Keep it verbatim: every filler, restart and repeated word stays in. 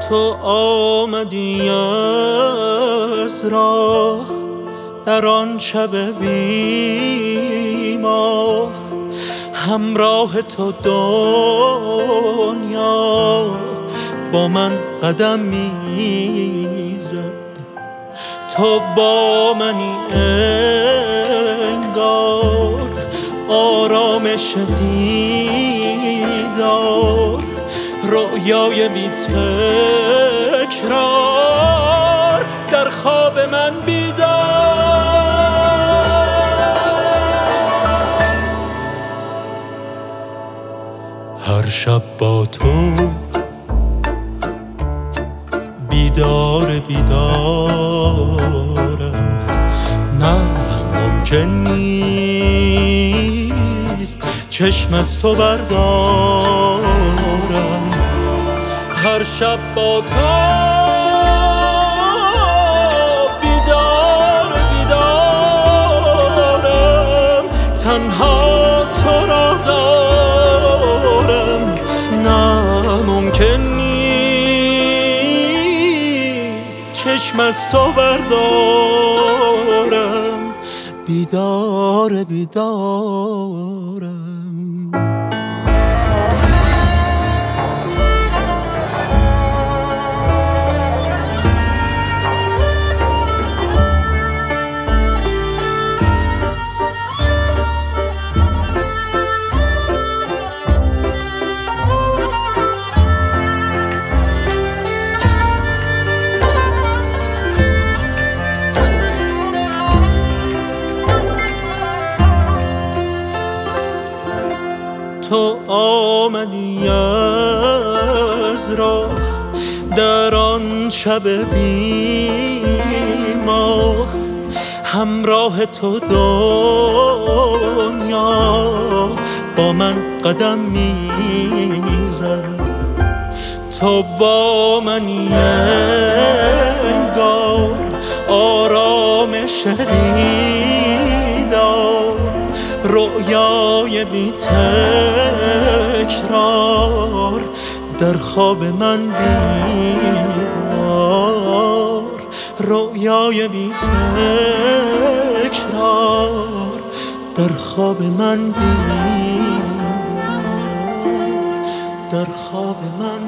تو آمدی از راه در آن شب بی ماه، همراه تو دنیا با من قدم میزد. تو با منی انگار، آرامش دیدار، رؤیای بی تکرار در خواب من بیدار. هر شب با تو بیدار بیدارم، نه ممکن نیست چشم از تو بردارم. هر شب با تو بیدار بیدارم، تنها تو را دارم، نه ممکن نیست چشم از تو بردارم. بیدار بیدارم. تو آمدی از راه در آن شب بی ماه، همراه تو دنیا با من قدم میزد. تو با منی انگار، آرامش دیدار، رؤیای بی تکرار در خواب من بیدار، رؤیای بی تکرار در خواب من بیدار، در خواب من